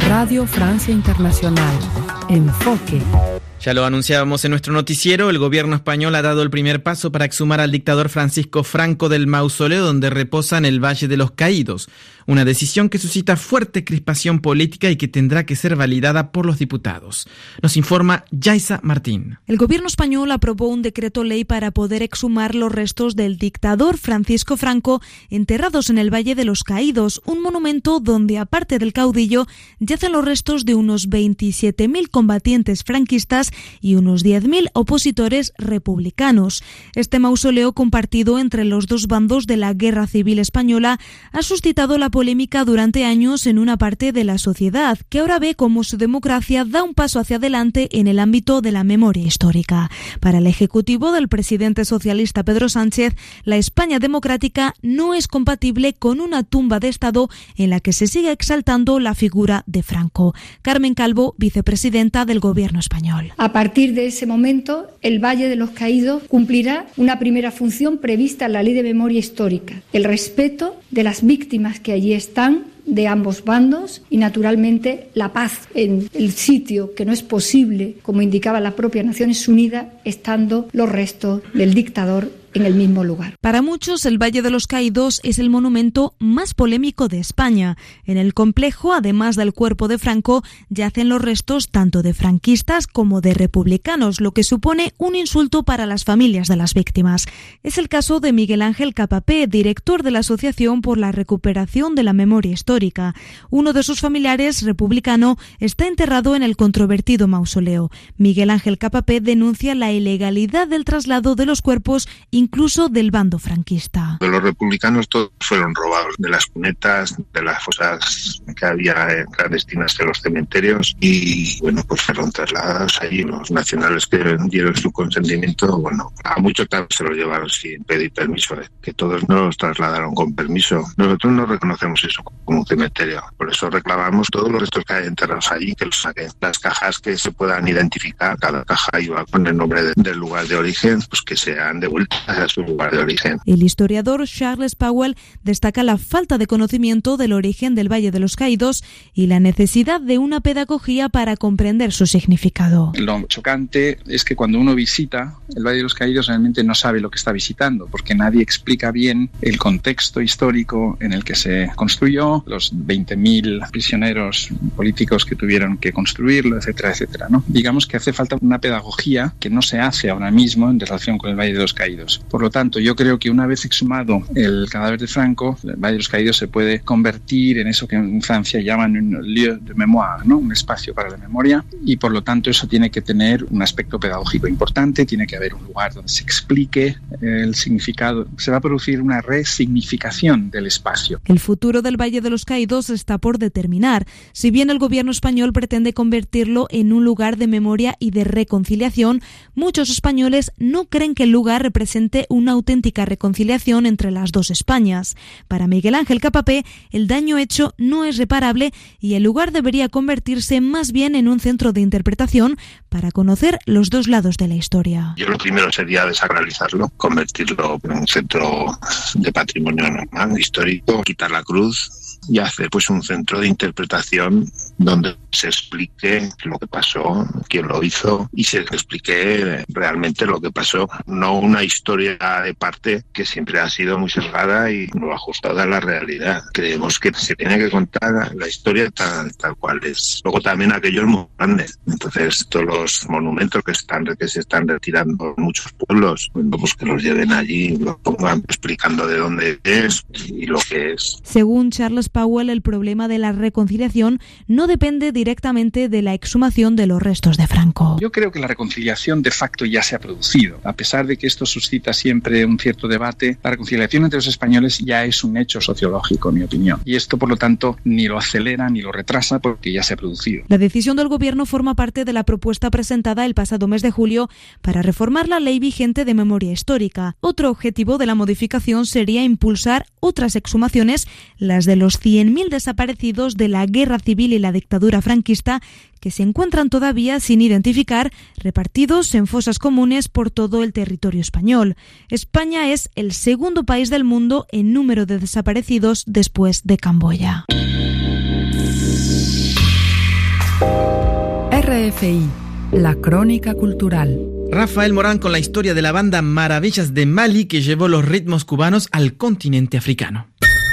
Radio Francia Internacional. Enfoque. Ya lo anunciábamos en nuestro noticiero, el gobierno español ha dado el primer paso para exhumar al dictador Francisco Franco del mausoleo donde reposa en el Valle de los Caídos. Una decisión que suscita fuerte crispación política y que tendrá que ser validada por los diputados. Nos informa Yaisa Martín. El gobierno español aprobó un decreto ley para poder exhumar los restos del dictador Francisco Franco enterrados en el Valle de los Caídos, un monumento donde, aparte del caudillo, yacen los restos de unos 27.000 combatientes franquistas y unos 10.000 opositores republicanos. Este mausoleo, compartido entre los dos bandos de la Guerra Civil Española, ha suscitado la polémica durante años en una parte de la sociedad, que ahora ve cómo su democracia da un paso hacia adelante en el ámbito de la memoria histórica. Para el ejecutivo del presidente socialista Pedro Sánchez, la España democrática no es compatible con una tumba de Estado en la que se siga exaltando la figura de Franco. Carmen Calvo, vicepresidenta del gobierno español. A partir de ese momento, el Valle de los Caídos cumplirá una primera función prevista en la Ley de Memoria Histórica: el respeto de las víctimas que allí están, de ambos bandos, y naturalmente la paz en el sitio, que no es posible, como indicaba la propia Naciones Unidas, estando los restos del dictador en el mismo lugar. Para muchos, el Valle de los Caídos es el monumento más polémico de España. En el complejo, además del cuerpo de Franco, yacen los restos tanto de franquistas como de republicanos, lo que supone un insulto para las familias de las víctimas. Es el caso de Miguel Ángel Capapé, director de la Asociación por la Recuperación de la Memoria Histórica. Uno de sus familiares, republicano, está enterrado en el controvertido mausoleo. Miguel Ángel Capapé denuncia la ilegalidad del traslado de los cuerpos, incluso del bando franquista. De los republicanos todos fueron robados, de las cunetas, de las fosas que había clandestinas en los cementerios, y bueno, pues fueron trasladados allí. Los nacionales que dieron su consentimiento, bueno, a muchos se los llevaron sin pedir permiso, que todos no los trasladaron con permiso. Nosotros no reconocemos eso como un cementerio, por eso reclamamos todos los restos que hay enterrados allí, que los saquen. Las cajas que se puedan identificar, cada caja iba con el nombre del lugar de origen, pues que sean devueltas a su lugar de origen. El historiador Charles Powell destaca la falta de conocimiento del origen del Valle de los Caídos y la necesidad de una pedagogía para comprender su significado. Lo chocante es que cuando uno visita el Valle de los Caídos realmente no sabe lo que está visitando, porque nadie explica bien el contexto histórico en el que se construyó, los 20.000 prisioneros políticos que tuvieron que construirlo, etcétera, etcétera, ¿no? Digamos que hace falta una pedagogía que no se hace ahora mismo en relación con el Valle de los Caídos. Por lo tanto, yo creo que una vez exhumado el cadáver de Franco, el Valle de los Caídos se puede convertir en eso que en Francia llaman un lieu de mémoire, ¿no? Un espacio para la memoria, y por lo tanto eso tiene que tener un aspecto pedagógico importante, tiene que haber un lugar donde se explique el significado. Se va a producir una resignificación del espacio. El futuro del Valle de los Caídos está por determinar. Si bien el gobierno español pretende convertirlo en un lugar de memoria y de reconciliación, muchos españoles no creen que el lugar represente una auténtica reconciliación entre las dos Españas. Para Miguel Ángel Capapé, el daño hecho no es reparable y el lugar debería convertirse más bien en un centro de interpretación para conocer los dos lados de la historia. Yo lo primero sería desacralizarlo, convertirlo en un centro de patrimonio normal, histórico, quitar la cruz y hacer pues un centro de interpretación donde se explique lo que pasó, quién lo hizo y se explique realmente lo que pasó, no una historia de parte que siempre ha sido muy sesgada y no ajustada a la realidad. Creemos que se tiene que contar la historia tal cual es. Luego también aquellos muy grandes. Entonces todos los monumentos que se están retirando en muchos pueblos, pues que los lleven allí, los pongan explicando de dónde es y lo que es. Según Charles Powell, el problema de la reconciliación no depende directamente de la exhumación de los restos de Franco. Yo creo que la reconciliación de facto ya se ha producido. A pesar de que esto suscita siempre un cierto debate, la reconciliación entre los españoles ya es un hecho sociológico, en mi opinión. Y esto, por lo tanto, ni lo acelera ni lo retrasa porque ya se ha producido. La decisión del gobierno forma parte de la propuesta presentada el pasado mes de julio para reformar la ley vigente de memoria histórica. Otro objetivo de la modificación sería impulsar otras exhumaciones, las de los 100.000 desaparecidos de la Guerra Civil y la dictadura franquista, que se encuentran todavía sin identificar, repartidos en fosas comunes por todo el territorio español. España es el segundo país del mundo en número de desaparecidos después de Camboya. RFI, la crónica cultural. Rafael Morán con la historia de la banda Maravillas de Mali que llevó los ritmos cubanos al continente africano.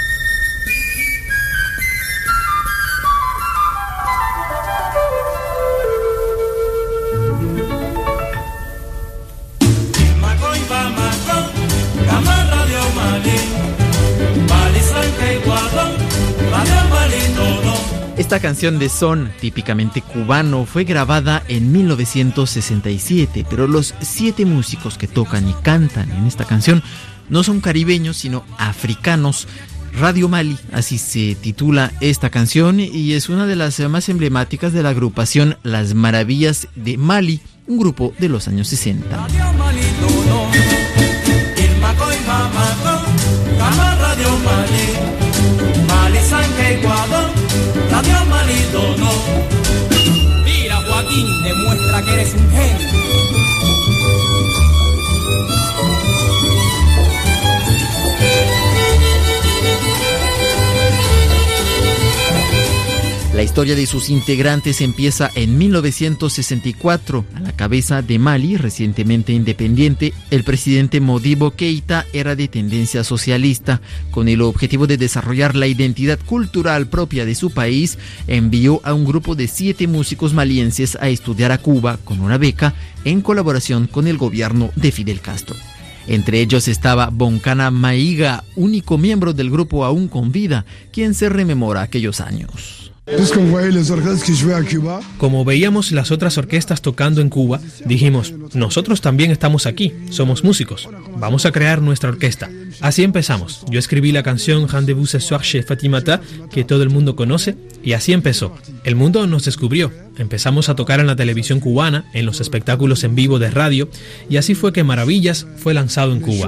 Esta canción de son típicamente cubano fue grabada en 1967, pero los 7 músicos que tocan y cantan en esta canción no son caribeños, sino africanos. Radio Mali, así se titula esta canción, y es una de las más emblemáticas de la agrupación Las Maravillas de Mali, un grupo de los años 60. Mira, Joaquín, demuestra que eres un genio. La historia de sus integrantes empieza en 1964. A la cabeza de Mali, recientemente independiente, el presidente Modibo Keïta era de tendencia socialista. Con el objetivo de desarrollar la identidad cultural propia de su país, envió a un grupo de 7 músicos malienses a estudiar a Cuba con una beca en colaboración con el gobierno de Fidel Castro. Entre ellos estaba Boncana Maiga, único miembro del grupo aún con vida, quien se rememora aquellos años. Como veíamos las otras orquestas tocando en Cuba, dijimos, nosotros también estamos aquí, somos músicos, vamos a crear nuestra orquesta. Así empezamos. Yo escribí la canción Rendez-vous ce soir chez Fatimata, que todo el mundo conoce, y así empezó. El mundo nos descubrió. Empezamos a tocar en la televisión cubana, en los espectáculos en vivo de radio, y así fue que Maravillas fue lanzado en Cuba.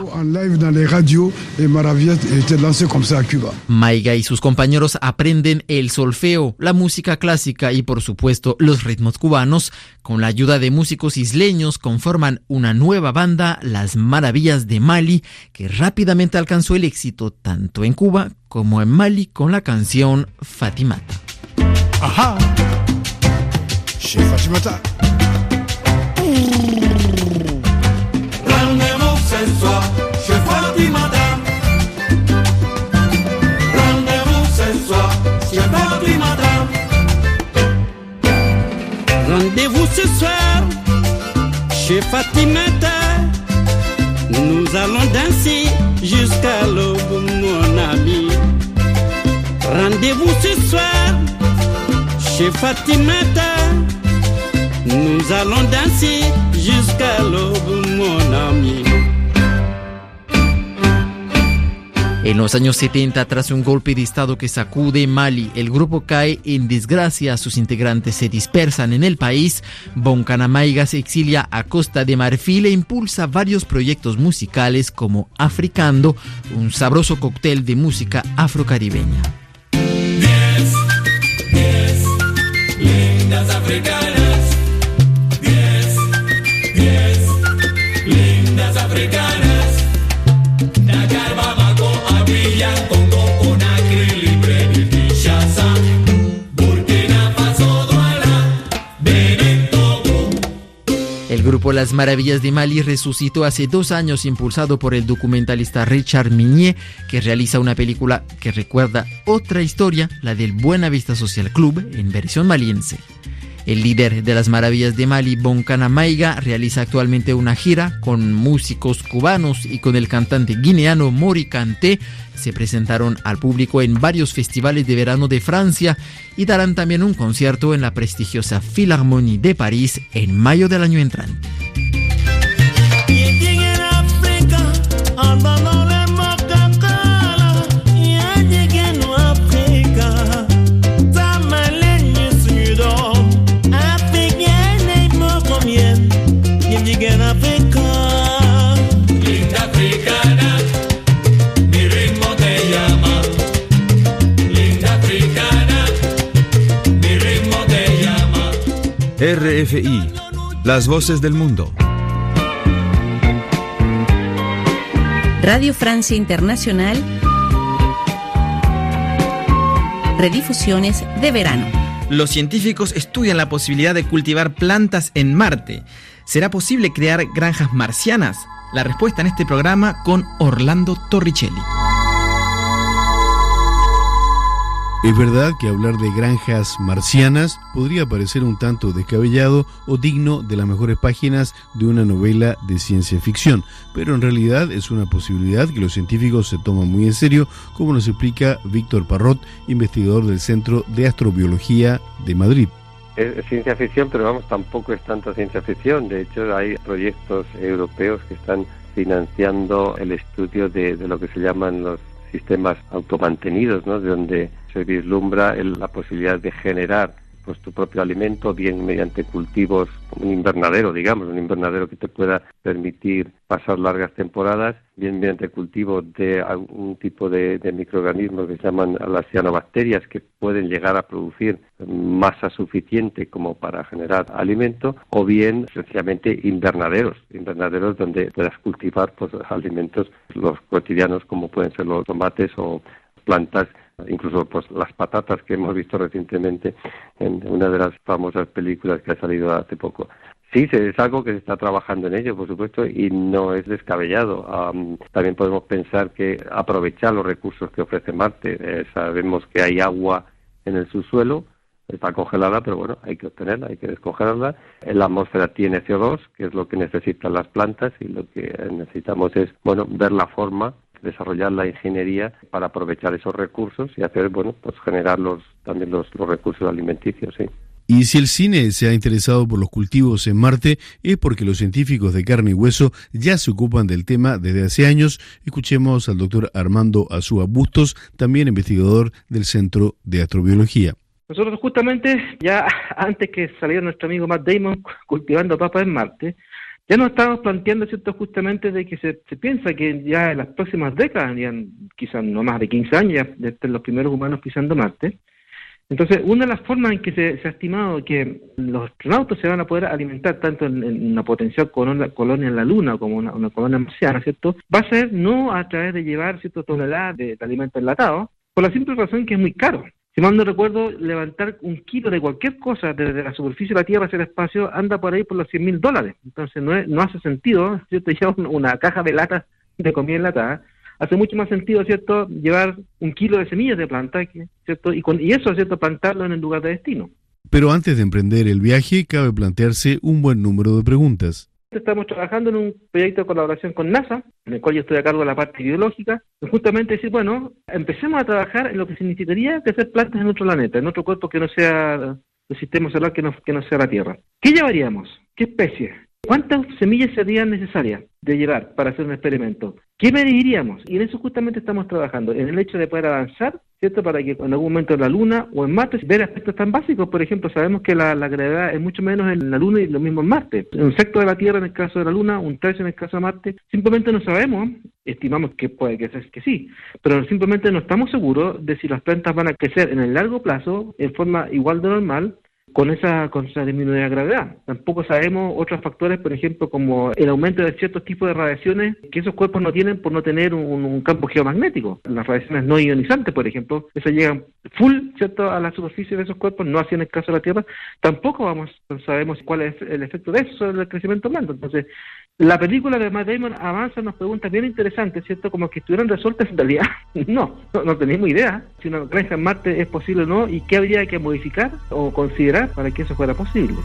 Maiga y sus compañeros aprenden el solfeo, la música clásica y, por supuesto, los ritmos cubanos. Con la ayuda de músicos isleños conforman una nueva banda, Las Maravillas de Mali, que rápidamente alcanzó el éxito tanto en Cuba como en Mali con la canción Fatimata. Ajá. Chez Fatimata. Rendez-vous ce soir chez Fatimata. Rendez-vous ce soir chez Fatimata. Rendez-vous ce soir chez Fatimata. Nous allons danser jusqu'à l'aube, mon ami. Rendez-vous ce soir chez Fatimata. Nous allons danser jusqu'à l'aube, mon ami. En los años 70, tras un golpe de estado que sacude Mali, el grupo cae en desgracia, sus integrantes se dispersan en el país. Boncana Maiga se exilia a Costa de Marfil e impulsa varios proyectos musicales como Africando, un sabroso cóctel de música afrocaribeña. 10, lindas africanas. 10, lindas africanas. Dakar, Bamako, Abidjan, Congo, Conakry, Libreville, Kinshasa, Burkina Faso, Douala, Benin, Togo. El grupo Las Maravillas de Mali resucitó hace 2 años, impulsado por el documentalista Richard Migné, que realiza una película que recuerda otra historia, la del Buena Vista Social Club, en versión maliense. El líder de Las Maravillas de Mali, Boncana Maiga, realiza actualmente una gira con músicos cubanos y con el cantante guineano Mori Kanté. Se presentaron al público en varios festivales de verano de Francia y darán también un concierto en la prestigiosa Philharmonie de París en mayo del año entrante. RFI, las voces del mundo. Radio Francia Internacional, redifusiones de verano. Los científicos estudian la posibilidad de cultivar plantas en Marte. ¿Será posible crear granjas marcianas? La respuesta en este programa con Orlando Torricelli. Es verdad que hablar de granjas marcianas podría parecer un tanto descabellado o digno de las mejores páginas de una novela de ciencia ficción, pero en realidad es una posibilidad que los científicos se toman muy en serio, como nos explica Víctor Parrot, investigador del Centro de Astrobiología de Madrid. Es ciencia ficción, pero vamos, tampoco es tanta ciencia ficción. De hecho, hay proyectos europeos que están financiando el estudio de lo que se llaman los sistemas automantenidos, ¿no? De donde se vislumbra la posibilidad de generar pues tu propio alimento, bien mediante cultivos, un invernadero, digamos, un invernadero que te pueda permitir pasar largas temporadas, bien mediante cultivo de algún tipo de microorganismos que se llaman las cianobacterias, que pueden llegar a producir masa suficiente como para generar alimento, o bien sencillamente invernaderos donde puedas cultivar pues alimentos los cotidianos, como pueden ser los tomates o plantas, incluso pues las patatas que hemos visto recientemente en una de las famosas películas que ha salido hace poco. Sí, es algo que se está trabajando en ello, por supuesto, y no es descabellado. También podemos pensar que aprovechar los recursos que ofrece Marte. Sabemos que hay agua en el subsuelo, está congelada, pero bueno, hay que obtenerla, hay que descongelarla. La atmósfera tiene CO2, que es lo que necesitan las plantas, y lo que necesitamos es, bueno, ver la forma, desarrollar la ingeniería para aprovechar esos recursos y hacer, bueno, pues generar también los recursos alimenticios, sí. Y si el cine se ha interesado por los cultivos en Marte, es porque los científicos de carne y hueso ya se ocupan del tema desde hace años. Escuchemos al doctor Armando Azúa Bustos, también investigador del Centro de Astrobiología. Nosotros justamente, ya antes que saliera nuestro amigo Matt Damon cultivando papas en Marte, ya nos estábamos planteando, ¿cierto?, justamente de que se piensa que ya en las próximas décadas, ya quizás no más de 15 años, ya estén los primeros humanos pisando Marte. Entonces, una de las formas en que se ha estimado que los astronautas se van a poder alimentar tanto en una potencial colonia en la Luna como una colonia marciana, ¿cierto?, va a ser no a través de llevar ciertas toneladas de alimentos enlatados, por la simple razón que es muy caro. Si mal no recuerdo, levantar 1 kilo de cualquier cosa desde la superficie de la Tierra hacia el espacio anda por ahí por los $100,000. Entonces no hace sentido, ¿cierto?, llevar una caja de latas de comida enlatada. Hace mucho más sentido, ¿cierto?, llevar 1 kilo de semillas de planta, ¿cierto?, y eso, ¿cierto?, plantarlo en el lugar de destino. Pero antes de emprender el viaje, cabe plantearse un buen número de preguntas. Estamos trabajando en un proyecto de colaboración con NASA, en el cual yo estoy a cargo de la parte biológica, y justamente decir, bueno, empecemos a trabajar en lo que significaría hacer plantas en otro planeta, en otro cuerpo que no sea el sistema solar, que no sea la Tierra. ¿Qué llevaríamos? ¿Qué especie? ¿Cuántas semillas serían necesarias de llevar para hacer un experimento? ¿Qué mediríamos? Y en eso justamente estamos trabajando, en el hecho de poder avanzar, ¿cierto?, para que en algún momento en la Luna o en Marte ver aspectos tan básicos. Por ejemplo, sabemos que la gravedad es mucho menos en la Luna y lo mismo en Marte. Un sexto de la Tierra en el caso de la Luna, un tercio en el caso de Marte. Simplemente no sabemos, estimamos que puede que sea que sí, pero simplemente no estamos seguros de si las plantas van a crecer en el largo plazo en forma igual de normal con esa disminuida gravedad. Tampoco sabemos otros factores, por ejemplo, como el aumento de ciertos tipos de radiaciones que esos cuerpos no tienen por no tener un campo geomagnético. Las radiaciones no ionizantes, por ejemplo, esas llegan full, ¿cierto?, a la superficie de esos cuerpos, no así en el caso de la Tierra. Tampoco sabemos cuál es el efecto de eso sobre el crecimiento humano. Entonces, la película de Matt Damon avanza unas preguntas bien interesantes, ¿cierto?, como que estuvieran resueltas en realidad. No tenemos idea si una granja en Marte es posible o no, y qué habría que modificar o considerar para que eso fuera posible.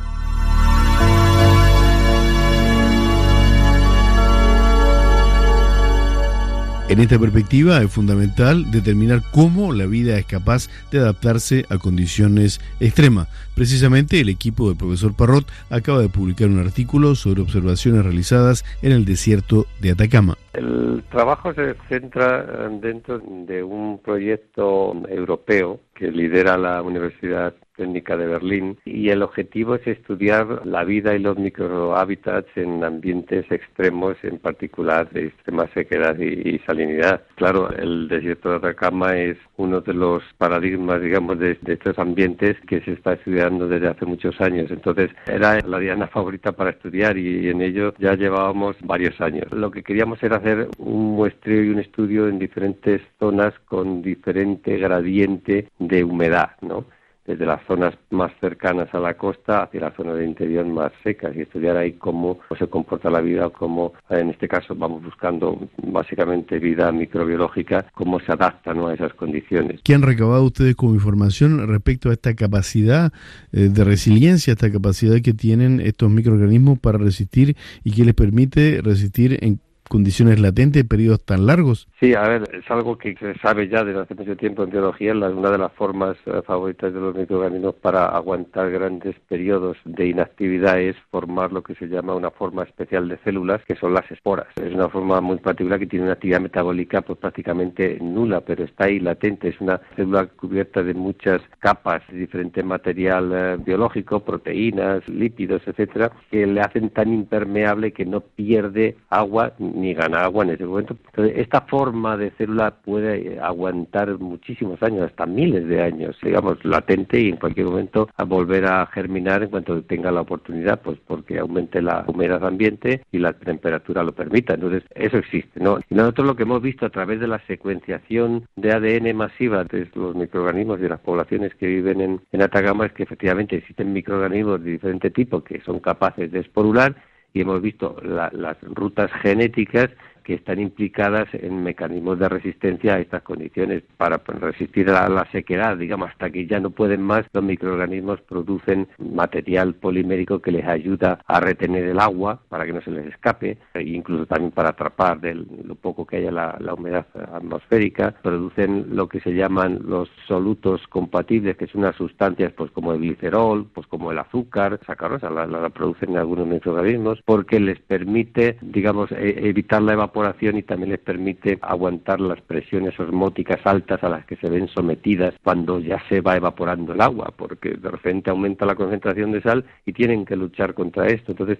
En esta perspectiva es fundamental determinar cómo la vida es capaz de adaptarse a condiciones extremas. Precisamente el equipo del profesor Parrot acaba de publicar un artículo sobre observaciones realizadas en el desierto de Atacama. El trabajo se centra dentro de un proyecto europeo que lidera la Universidad Técnica de Berlín, y el objetivo es estudiar la vida y los microhábitats en ambientes extremos, en particular de extrema sequedad y salinidad. Claro, el desierto de Atacama es uno de los paradigmas, digamos, de estos ambientes que se está estudiando desde hace muchos años. Entonces, era la diana favorita para estudiar, y en ello ya llevábamos varios años. Lo que queríamos era hacer un muestreo y un estudio en diferentes zonas con diferente gradiente de humedad, ¿no? desde las zonas más cercanas a la costa hacia las zonas de interior más secas y estudiar ahí cómo se comporta la vida, cómo en este caso vamos buscando básicamente vida microbiológica, cómo se adapta, ¿no?, a esas condiciones. ¿Qué han recabado ustedes como información respecto a esta capacidad de resiliencia, esta capacidad que tienen estos microorganismos para resistir y que les permite resistir en condiciones latentes, periodos tan largos? Sí, a ver, es algo que se sabe ya desde hace mucho tiempo en biología. Una de las formas favoritas de los microorganismos para aguantar grandes periodos de inactividad es formar lo que se llama una forma especial de células, que son las esporas. Es una forma muy particular que tiene una actividad metabólica pues prácticamente nula, pero está ahí latente. Es una célula cubierta de muchas capas de diferente material biológico, proteínas, lípidos, etcétera, que le hacen tan impermeable que no pierde agua ni gana agua en ese momento. Entonces, esta forma de célula puede aguantar muchísimos años, hasta miles de años, digamos, latente, y en cualquier momento a volver a germinar en cuanto tenga la oportunidad, pues porque aumente la humedad ambiente y la temperatura lo permita. Entonces, eso existe, ¿no? Y nosotros lo que hemos visto a través de la secuenciación de ADN masiva de los microorganismos y de las poblaciones que viven en Atacama es que efectivamente existen microorganismos de diferente tipo que son capaces de esporular, y hemos visto las rutas genéticas que están implicadas en mecanismos de resistencia a estas condiciones para resistir a la sequedad, digamos, hasta que ya no pueden más. Los microorganismos producen material polimérico que les ayuda a retener el agua para que no se les escape, e incluso también para atrapar lo poco que haya la humedad atmosférica. Producen lo que se llaman los solutos compatibles, que son unas sustancias pues como el glicerol, pues como el azúcar, sacarosa, la producen algunos microorganismos, porque les permite, digamos, evitar la evaporación y también les permite aguantar las presiones osmóticas altas a las que se ven sometidas cuando ya se va evaporando el agua, porque de repente aumenta la concentración de sal y tienen que luchar contra esto. Entonces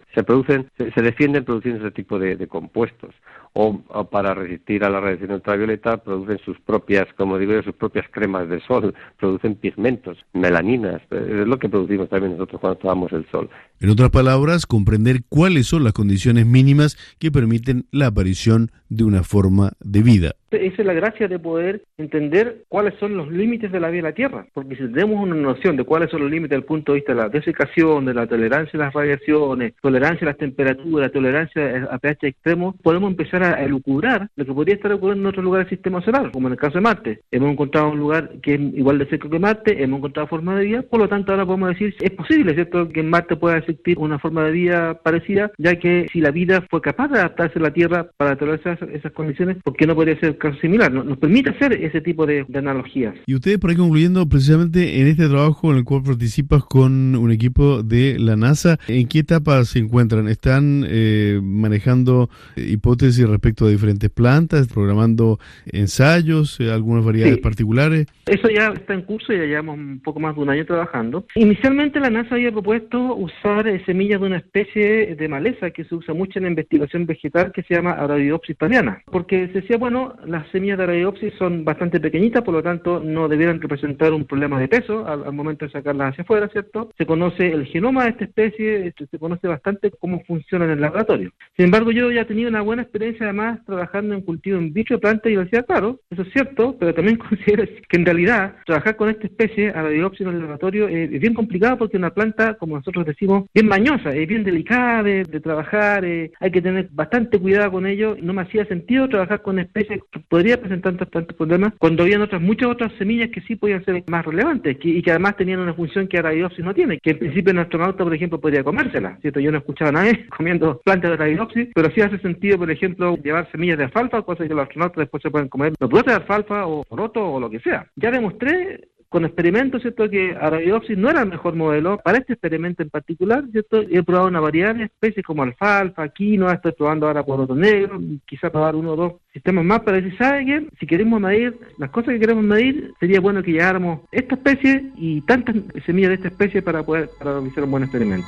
se defienden produciendo ese tipo de compuestos, o para resistir a la radiación ultravioleta producen sus propias, como digo, sus propias cremas de sol, producen pigmentos, melaninas, es lo que producimos también nosotros cuando tomamos el sol. En otras palabras, comprender cuáles son las condiciones mínimas que permiten la aparición de una forma de vida. Esa es la gracia de poder entender cuáles son los límites de la vida de la Tierra, porque si tenemos una noción de cuáles son los límites desde el punto de vista de la desecación, de la tolerancia a las radiaciones, tolerancia a las temperaturas, tolerancia a pH extremos, podemos empezar a elucubrar lo que podría estar ocurriendo en otro lugar del sistema solar, como en el caso de Marte. Hemos encontrado un lugar que es igual de seco que Marte, hemos encontrado forma de vida, por lo tanto ahora podemos decir, es posible, ¿cierto?, que en Marte pueda existir una forma de vida parecida, ya que si la vida fue capaz de adaptarse a la Tierra para tolerar esas condiciones, ¿por qué no podría ser caso similar? Nos permite hacer ese tipo de analogías. Y ustedes, por ahí concluyendo, precisamente en este trabajo en el cual participas con un equipo de la NASA, ¿en qué etapa se encuentran? ¿Están manejando hipótesis respecto a diferentes plantas, programando ensayos, algunas variedades particulares? Eso ya está en curso, ya llevamos un poco más de un año trabajando. Inicialmente la NASA había propuesto usar semillas de una especie de maleza que se usa mucho en la investigación vegetal, que se llama Arabidopsis thaliana, porque se decía, bueno, las semillas de Arabidopsis son bastante pequeñitas, por lo tanto no debieran representar un problema de peso al momento de sacarlas hacia afuera, ¿cierto? Se conoce el genoma de esta especie, se conoce bastante cómo funciona en el laboratorio. Sin embargo, yo ya tenía una buena experiencia además trabajando en cultivo in vitro de plantas, y yo decía, claro, eso es cierto, pero también considero que en realidad trabajar con esta especie, Arabidopsis, en el laboratorio es bien complicado, porque una planta, como nosotros decimos, bien mañosa, es bien delicada de trabajar, hay que tener bastante cuidado con ello. No me hacía sentido trabajar con especies que podría presentar tantos problemas cuando habían muchas otras semillas que sí podían ser más relevantes y que además tenían una función que Arabidopsis no tiene, que en principio el astronauta, por ejemplo, podría comérsela, ¿cierto? Yo no escuchaba a nadie comiendo plantas de Arabidopsis, pero sí hace sentido, por ejemplo, llevar semillas de alfalfa, cosas que los astronautas después se pueden comer, los brotes de alfalfa o poroto o lo que sea. Ya demostré con experimentos, ¿cierto?, que Arabidopsis no era el mejor modelo para este experimento en particular, ¿cierto? He probado una variedad de especies como alfalfa, quinoa, estoy probando ahora poroto negro, quizá probar 1 o 2 sistemas más para decir, ¿sabe qué? Si queremos medir las cosas que queremos medir, sería bueno que lleváramos esta especie y tantas semillas de esta especie para realizar un buen experimento.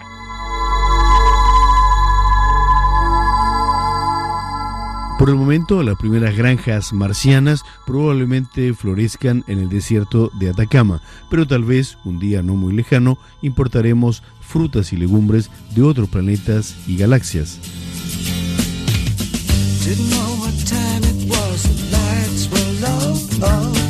Por el momento, las primeras granjas marcianas probablemente florezcan en el desierto de Atacama, pero tal vez, un día no muy lejano, importaremos frutas y legumbres de otros planetas y galaxias. Didn't know what time it was, the lights were low.